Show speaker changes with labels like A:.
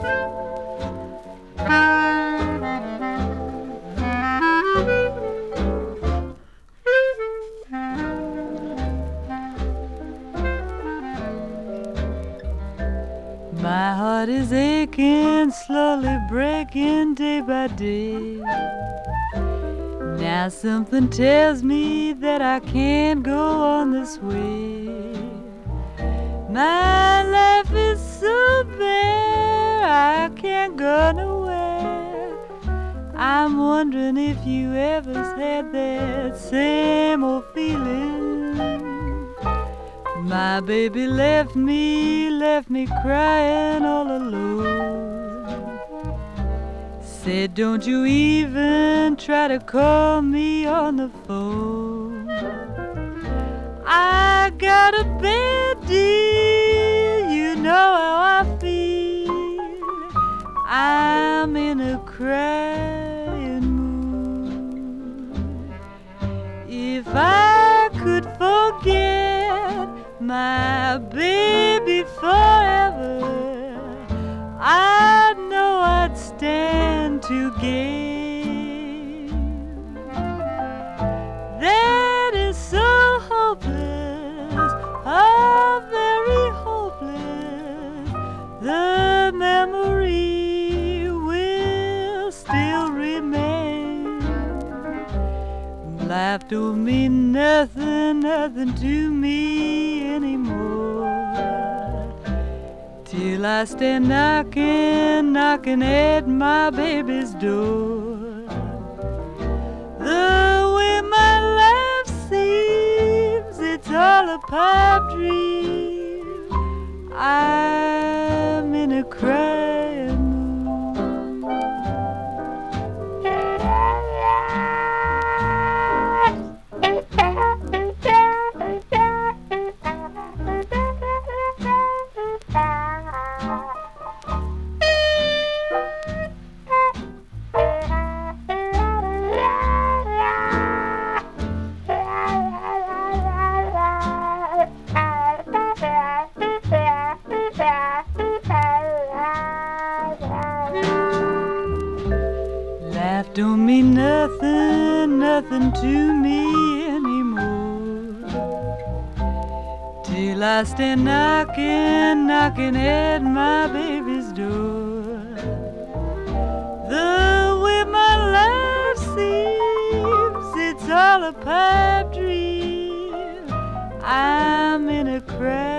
A: My heart is aching, slowly breaking day by day. Now something tells me that I can't go on this way. My life is so bare, I can't go nowhere. I'm wondering if you ever had that same old feeling. My baby left me crying all alone. Said, don't you even try to call me on the phone. I got a bad deal, you know how I feel. I'm in a crying mood. If I could forget my baby forever, I know I'd stand to gain. That is so hopeless, oh, very hopeless. The memory will still remain. Life don't mean nothing, nothing to me anymore, till I stand knocking, knocking at my baby's door. The way my life seems, it's all a pipe dream. I'm in a crying mood. Life don't mean nothing, nothing to me anymore, till I stand knocking, knocking at my baby's door. The way my life seems, it's all a pipe dream. I'm in a crash.